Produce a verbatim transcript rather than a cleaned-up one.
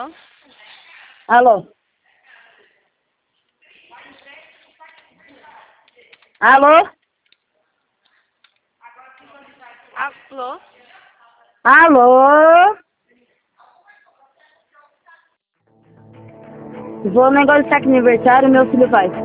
Alô? Alô? Alô? Alô? Alô? Vou negociar que aniversário meu filho faz.